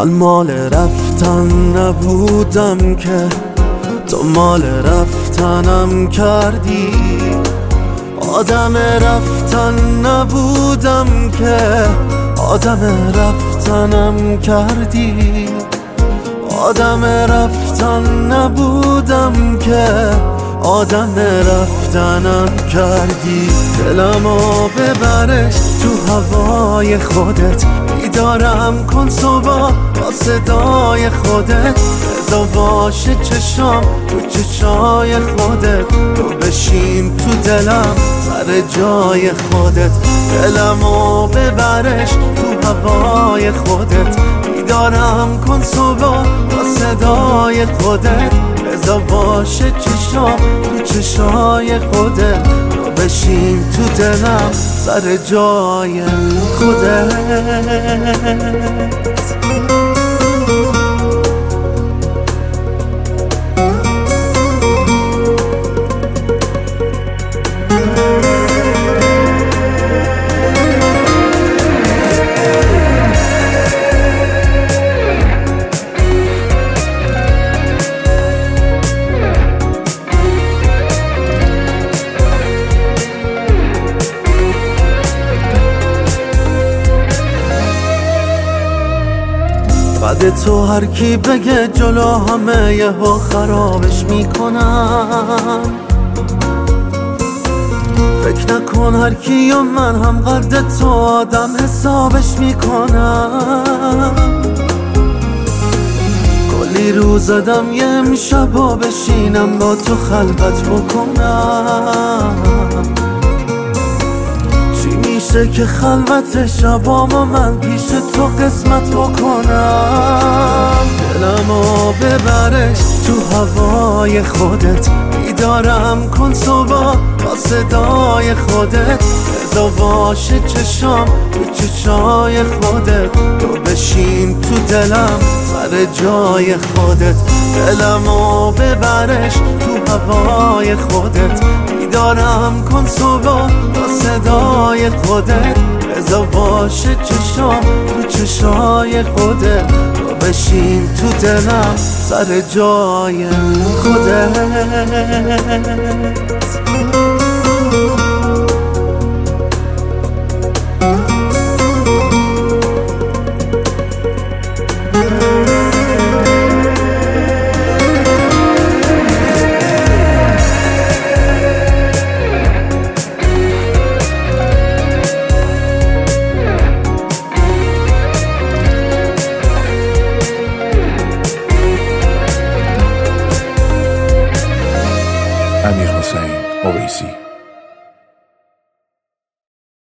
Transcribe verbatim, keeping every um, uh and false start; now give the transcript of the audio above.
من مال رفتن نبودم که تو مال رفتنم کردی. آدم رفتن نبودم که آدم رفتنم کردی. آدم رفتن نبودم که آدم رفتنم کردی. دلمو ببرش تو هوای خودت، بیدارم کن صبح با صدای خودت. رضا باشه چشام تو چشای خودت، تو بشین تو دلم سر جای خودت. دلمو ببرش تو هوای خودت، بیدارم کن صبح با صدای خودت. رضا باشه چشام تو چشای خودت، تو بشین تو دلم سر جای خودت. بعد تو هر کی بگه جلو همه یهو خرابش میکنم. فکر نکن هر کی و من هم قد تو آدم حسابش میکنم. کلی روز زدم یه امشبا بشینم با تو خلوت بکنم. میشه که خلوت شبام و من پیش تو قسمت بکنم. دلمو ببرش تو هوای خودت، بیدارم کن صبح با صدای خودت. رضا باشه چشام تو چشای خودت، تو بشین تو دلم سر جای خودت. دلمو ببرش تو هوای خودت، بیدارم کن صبح با صدای خودت. رضا باشه چشام تو چشای خودت، تو بشین تو دلم سر جای خودت. امیر حسین اویسی